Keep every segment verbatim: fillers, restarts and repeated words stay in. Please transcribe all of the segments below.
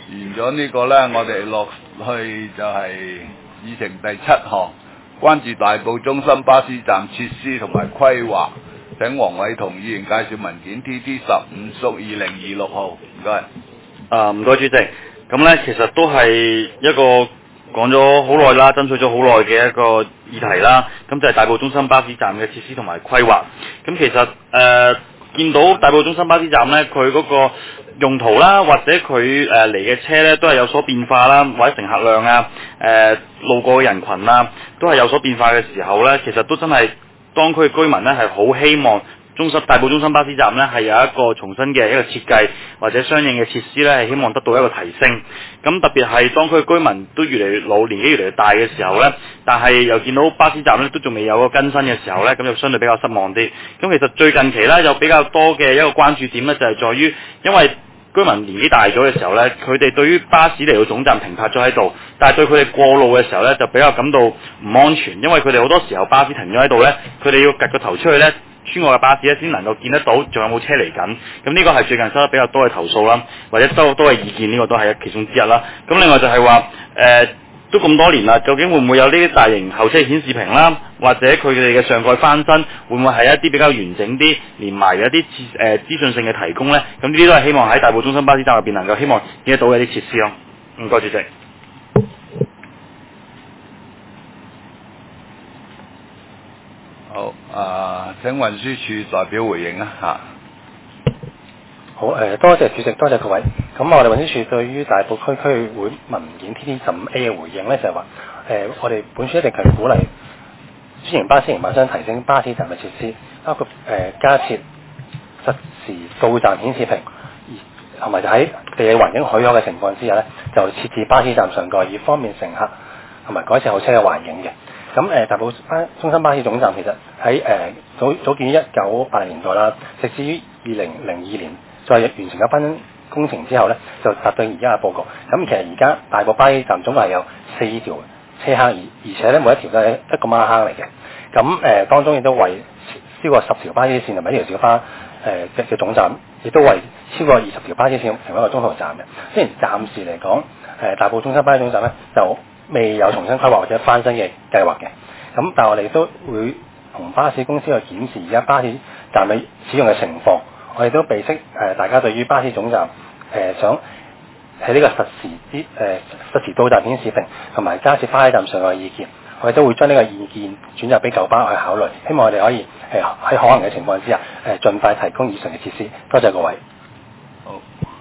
完咗呢個呢，我哋落去就係議程第七項，關注大埔中心巴士站設施同埋規劃。請黃偉同議員介紹文件 T T 十五屬二零二六號，唔該。 啊，唔該主席。咁呢，其實都係一個講咗好耐啦，爭取咗好耐嘅一個議題啦。咁就係大埔中心巴士站嘅設施同埋規劃。咁其實誒、呃、見到大埔中心巴士站呢，佢嗰個用途啦，或者佢誒嚟嘅車呢，都係有所變化啦，或者乘客量啊、誒、呃、路過嘅人群啊，都係有所變化嘅時候呢，其實都真係當區嘅居民呢，係好希望中心大埔中心巴士站呢，係有一個重新嘅一個設計或者相應嘅設施呢，係希望得到一個提升。咁特別係當區嘅居民都越嚟越老，年紀越嚟越大嘅時候呢，但係又見到巴士站呢都仲未有個更新嘅時候呢，咁就相對比較失望啲。咁其實最近期呢，有比較多嘅一個關注點呢，就係在於因為居民年紀大咗嘅時候呢，佢哋對於巴士嚟到總站停泊咗喺度，但係對佢哋過路嘅時候呢，就比較感到唔安全，因為佢哋好多時候巴士停咗喺度呢，佢哋要趌個頭出去呢，穿過嘅巴士咧先能夠見得到仲有冇車嚟緊。咁呢個係最近收得比較多嘅投訴啦，或者收得多嘅意見，呢、這個都係其中之一啦。咁另外就係話誒都咁多年啦，究竟會唔會有呢啲大型候車顯示屏啦，或者佢哋嘅上蓋翻新，會唔會係一啲比較完整啲，連埋一啲誒資訊性嘅提供呢？咁呢啲都係希望喺大埔中心巴士站入邊能夠希望見得到嘅一啲設施咯。唔該，主席。 好，啊，請運輸署代表回應啊嚇。 好，誒、呃，多謝主席，多謝各位。咁我哋運輸署對於大埔區區議會文件 T T 十五 A 嘅回應咧，就係話，誒，我哋本署一定係鼓勵專營巴士營辦商提升巴士站嘅設施，包括誒、呃、加設實時到站顯示屏，同埋就喺地理環境許可嘅情況之下咧，就設置巴士站上蓋，以方便乘客同埋改善候車嘅環境嘅。咁誒、呃、大埔巴中心巴士總站其實喺誒、呃、早早建於一九八零年代啦，直至於二零零二年再完成一班工程之後咧，就達到而家嘅佈局。咁其實而家大埔巴士站總共係有四條車坑，而而且咧每一條都係一個孖坑嚟嘅。咁誒、呃、當中亦都為超過十條巴士線同埋一條小巴誒嘅嘅總站，亦都為超過二十條巴士線成為一個中途站嘅。雖然暫時嚟講，誒、呃、大埔中心巴士總站咧就未有重新規劃或者翻新嘅計劃嘅，咁但係我哋都會同巴士公司去檢視而家巴士站嘅使用嘅情況，我哋都備悉誒、呃、大家對於巴士總站誒、呃、想喺呢個實時之誒、呃、實時到站顯示屏同埋加設巴士站上嘅意見，我哋都會將呢個意見轉入俾九巴去考慮，希望我哋可以誒喺可能嘅情況之下誒、呃、盡快提供以上嘅設施。多謝各位。 好，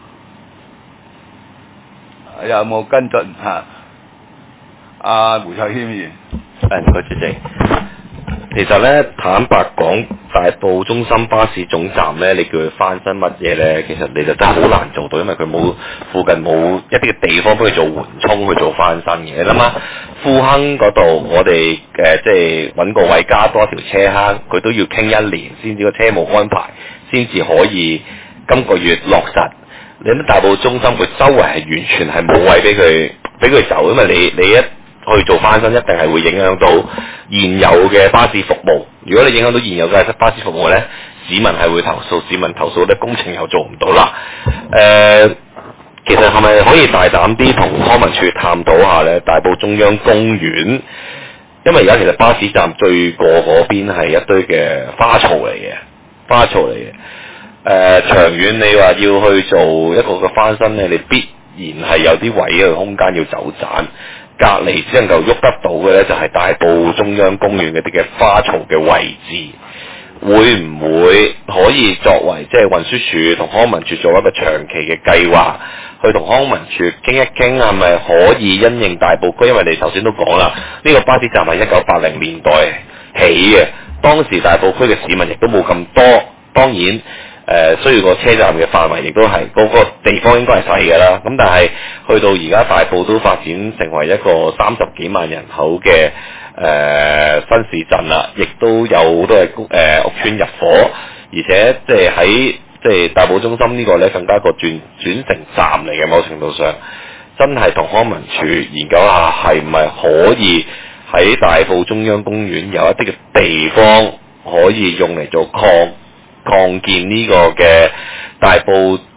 有冇跟進嚇？阿胡彩謙議員， 誒唔該主席。其實咧，坦白講，大埔中心巴士總站咧，你叫佢翻新乜嘢咧，其實你就真係好難做到，因為佢冇附近冇一啲嘅地方幫佢做緩衝去做翻新嘅。你諗下，富亨嗰度我哋誒、呃、即係揾個位加多一條車坑，佢都要傾一年先至個車務安排，先至可以今個月落實。你諗大埔中心佢周圍係完全係冇位俾佢俾佢走，因為你你一去做翻新一定係會影響到現有嘅巴士服務。如果你影響到現有嘅巴士服務呢，市民係會投訴，市民投訴咧工程又做唔到啦。誒、呃，其實係咪可以大膽啲同康文署探討下呢？大埔中央公園，因為而家其實巴士站最過嗰邊係一堆嘅花槽嚟嘅，花槽嚟嘅。誒、呃，長遠你話要去做一個嘅翻新呢，你必然係有啲位嘅空間要走盞。隔離只能夠喐得到嘅呢，就係大埔中央公園嗰啲嘅花槽嘅位置，會唔會可以作為即係運輸署同康文署做一個長期嘅計劃，去同康文署傾一傾，係咪可以因應大埔區？因為你頭先都講啦，呢個巴士站係一九八零年代起嘅，當時大埔區嘅市民亦都冇咁多，當然。誒、呃、需要個車站嘅範圍亦都係嗰個地方應該係細嘅啦，咁但係去到而家大埔都發展成為一個三十幾萬人口嘅誒、呃、新市鎮啦，亦都有好多嘅誒、呃、屋邨入伙，而且即係喺即係大埔中心呢個咧更加一個轉轉乘站嚟嘅，某程度上真係同康文署研究下係唔係可以喺大埔中央公園有一啲嘅地方可以用嚟做擴擴建呢個嘅大埔誒、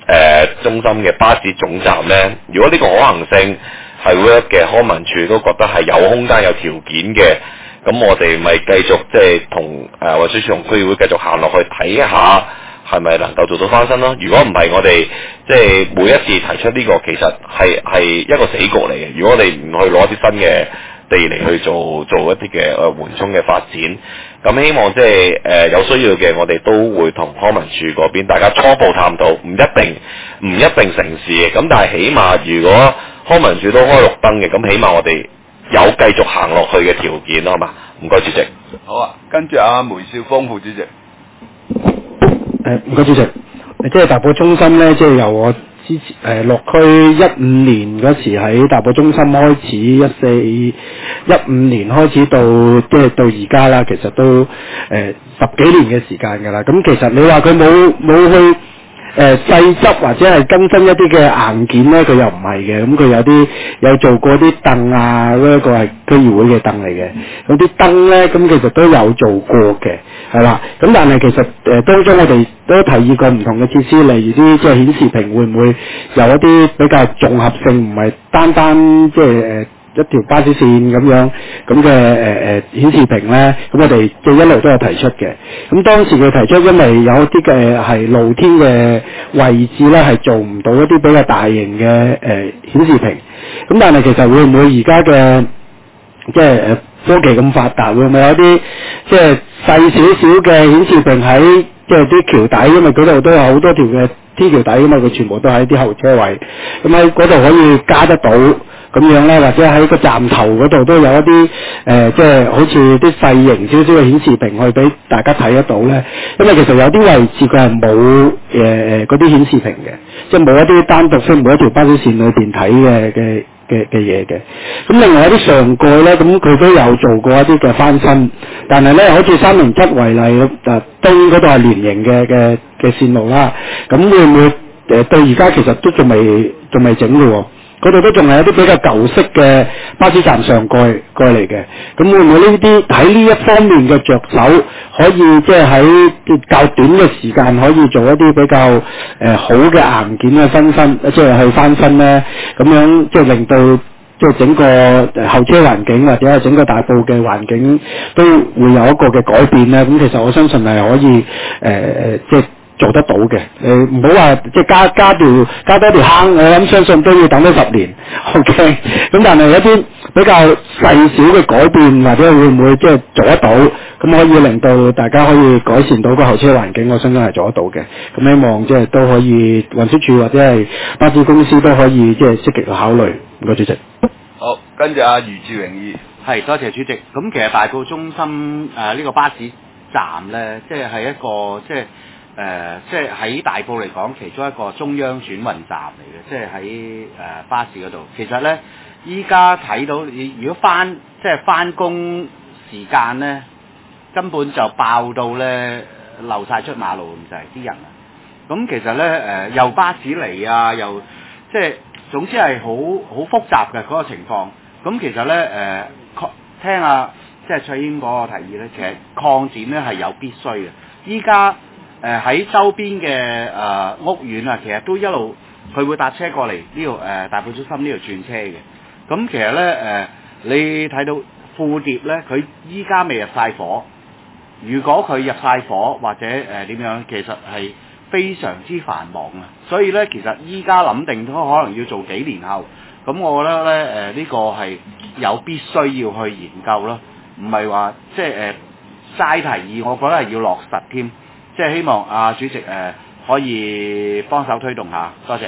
呃、中心嘅巴士總站咧，如果呢個可行性係 work 嘅，康文署都覺得係有空間有條件嘅，咁我哋咪繼續即係同誒運輸署同區議會繼續行落去睇下係咪能夠做到翻身咯。如果唔係，我哋即係每一次提出呢、這個其實係係一個死局嚟嘅。如果我哋唔去攞啲新嘅地嚟去做做一啲嘅誒緩衝嘅發展，咁希望即係誒有需要嘅，我哋都會同康文署嗰邊大家初步探討，唔一定唔一定成事嘅。咁但係起碼如果康文署都開綠燈嘅，咁起碼我哋有繼續行落去嘅條件咯，好嘛？唔該，主席。 好啊，跟住阿梅少峰副主席。 誒唔該，主席。即係大埔中心咧，即係由我之前誒落區一五年嗰時喺大埔中心開始，一四一五年開始到即係到而家啦，其實都誒、呃、十幾年嘅時間㗎啦。咁其實你話佢冇冇去誒細執或者係更新一啲嘅硬件咧，佢又唔係嘅。咁佢有啲有做過啲凳啊，嗰、那個係區議會嘅凳嚟嘅。咁啲燈咧，咁其實都有做過嘅，係啦。咁但係其實誒、呃、當中我哋都提議過唔同嘅設施，例如啲即係顯示屏會唔會有一啲比較綜合性，唔係單單即係誒。呃一條巴士線咁樣咁嘅誒誒顯示屏咧，咁我哋即係一路都有提出嘅。咁當時佢提出，因為有一啲嘅係露天嘅位置咧，係做唔到一啲比較大型嘅誒、呃、顯示屏。咁但係其實會唔會而家嘅即係誒科技咁發達，會唔會有啲即係細少少嘅顯示屏喺即係啲橋底，因為嗰度都有好多條嘅天橋底㗎嘛，佢全部都喺啲後車位，咁喺嗰度可以加得到。咁樣咧，或者喺個站頭嗰度都有一啲誒、呃，即係好似啲細型少少嘅顯示屏去俾大家睇得到咧。因為其實有啲位置佢係冇誒誒嗰啲顯示屏嘅，即係冇一啲單獨喺每一條巴士線裏邊睇嘅嘅嘅嘅嘢嘅。咁另外一啲上蓋咧，咁佢都有做過一啲嘅翻新，但係咧好似三零七為例，誒東嗰度係連型嘅嘅嘅線路啦。咁會唔會誒、呃、到而家其實都仲未仲未整嘅喎？嗰度都仲係一啲比較舊式嘅巴士站上蓋蓋嚟嘅，咁會唔會呢啲喺呢一方面嘅着手，可以即係喺較短嘅時間可以做一啲比較誒、呃、好嘅硬件嘅更新，即係去翻新咧，咁樣即係令到即係整個候車環境或者係整個大埔嘅環境都會有一個嘅改變咧。咁其實我相信係可以誒誒、呃、即係。做得到嘅，誒唔好話即係加加條加多條坑，我諗相信都要等多十年 ，OK。咁但係一啲比較細小嘅改變，或者會唔會即係做得到，咁可以令到大家可以改善到個候車環境，我相信係做得到嘅。咁希望即係都可以運輸署或者係巴士公司都可以即係積極去考慮。唔該，主席。 好，跟住阿余志榮議。 係，多謝主席。咁其實大埔中心誒呢、呃這個巴士站咧，即係係一個即係。誒、呃，即係喺大埔嚟講，其中一個中央轉運站嚟嘅，即係喺誒巴士嗰度。其實咧，依家睇到你如果翻即係翻工時間咧，根本就爆到咧流晒出馬路咁滯啲人啊！咁其實咧誒、呃，又巴士嚟啊，又即係總之係好好複雜嘅嗰個情況。咁其實咧誒、呃，聽下即係翠英嗰個提議咧，其實擴展咧係有必須嘅。依家誒喺、呃、周邊嘅誒、呃、屋苑啊，其實都一路佢會搭車過嚟呢度誒大埔中心呢度轉車嘅。咁其實咧誒、呃，你睇到富蝶咧，佢依家未入晒伙。如果佢入晒伙或者誒點、呃、樣，其實係非常之繁忙啊。所以咧，其實依家諗定都可能要做幾年後。咁我覺得咧誒呢、呃這個係有必須要去研究咯，唔係話即係誒齋提議，我覺得係要落實添。即係希望啊主席誒、呃、可以幫手推動下，多謝。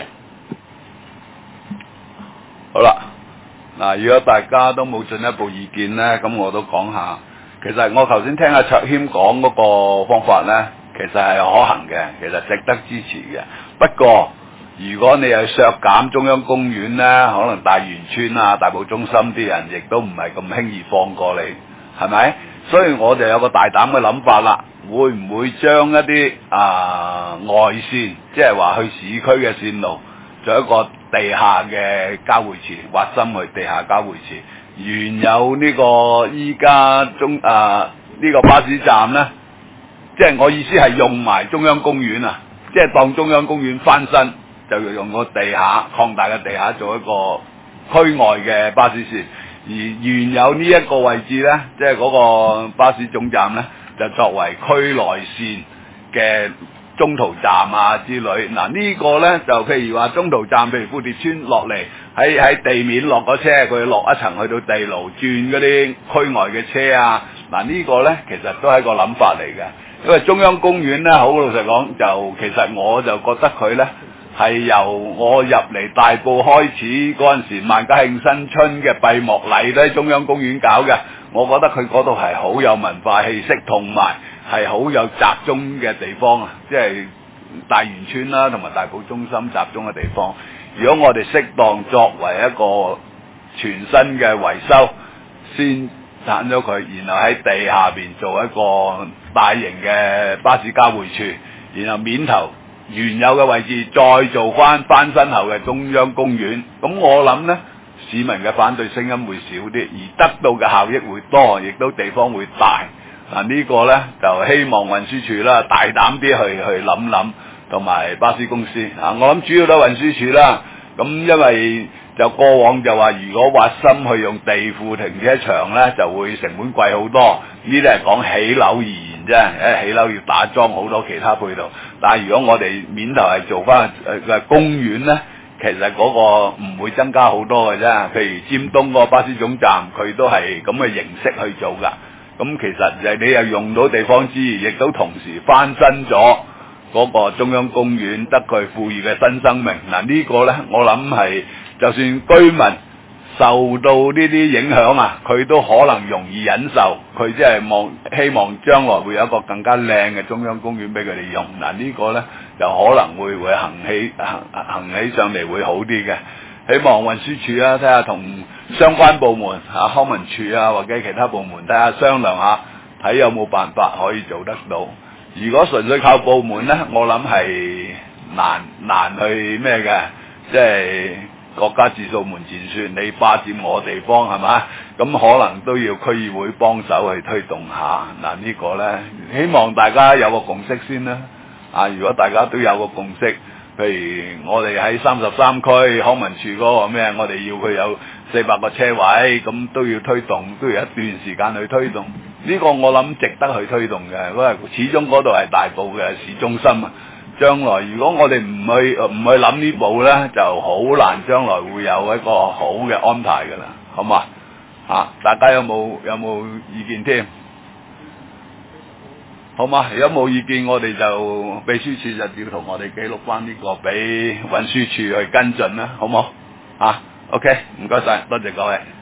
好啦，嗱，如果大家都冇進一步意見咧，咁我都講下。其實我頭先聽阿卓謙講嗰個方法咧，其實係可行嘅，其實值得支持嘅。不過如果你係削減中央公園咧，可能大元村啊、大埔中心啲人亦都唔係咁輕易放過你，係咪？所以我就有個大膽嘅諗法啦。會唔會將一啲啊、呃、外線，即係話去市區嘅線路，做一個地下嘅交匯池，挖深去地下交匯池，原有呢、這個依家中啊呢、這個巴士站呢，即係我意思係用埋中央公園啊，即係當中央公園翻新， 就要用個地下擴大嘅地下做一個區外嘅巴士線，而原有呢一個位置呢，即係嗰個巴士總站呢，就作為區內線嘅中途站啊之類。嗱、這、呢個呢，就譬如話中途站，譬如富蝶村落嚟喺喺地面落個車，佢落一層去到地牢轉嗰啲區外嘅車啊。嗱、這、呢個呢，其實都係一個諗法嚟嘅，因為中央公園呢，好老實講，就其實我就覺得佢呢，係由我入嚟大埔開始嗰陣時，萬家慶新春嘅閉幕禮都喺中央公園搞嘅。我覺得佢嗰度係好有文化氣息，同埋係好有集中嘅地方啊！即係大元村啦，同埋大埔中心集中嘅地方。如果我哋適當作為一個全新嘅維修，先鏟咗佢，然後喺地下邊做一個大型嘅巴士交匯處，然後面頭原有嘅位置再做翻翻新後嘅中央公園，咁我諗呢，市民嘅反對聲音會少啲，而得到嘅效益會多，亦都地方會大。嗱、這、呢個呢，就希望運輸署啦大膽啲去去諗諗，同埋巴士公司啊，我諗主要都係運輸署啦。咁因為就過往就話，如果挖深去用地庫停車場呢，就會成本貴好多。呢啲係講起樓而言啫，誒起樓要打樁好多其他配套。但係如果我哋面頭係做翻誒嘅公園呢，其實嗰個唔會增加好多嘅啫。譬如尖東嗰個巴士總站，佢都係咁嘅形式去做㗎。咁其實就你又用到地方資源，亦都同時翻新咗嗰個中央公園，得佢賦予嘅新生命。嗱、這、呢個呢，我諗係就算居民受到呢啲影響啊，佢都可能容易忍受。佢即係望希望將來會有一個更加靚嘅中央公園俾佢哋用。嗱、這、呢個呢，就可能會會行起行行起上嚟會好啲嘅。希望運輸署啊，睇下同相關部門啊，康文署啊，或者其他部門睇下商量下，睇有冇辦法可以做得到。如果純粹靠部門呢，我諗係難難去咩嘅，即係國家自掃門前雪，你霸佔我地方係嘛？咁可能都要區議會幫手去推動下。嗱、這、呢個呢，希望大家有個共識先啦。啊，如果大家都有個共識。譬如我哋喺三十三區康文署嗰個咩，我哋要佢有四百個車位，咁都要推動，都要一段時間去推動。呢、這個我諗值得去推動嘅，因為始終嗰度係大埔嘅市中心啊。將來如果我哋唔去唔去諗呢步呢，就好難將來會有一個好嘅安排㗎啦，好嘛？啊，大家有冇有冇意見添？好嘛，如果冇意見，我哋就秘書處就要同我哋記錄翻呢個俾運輸處去跟進啦，好冇？啊 ，OK，唔該晒，多謝各位。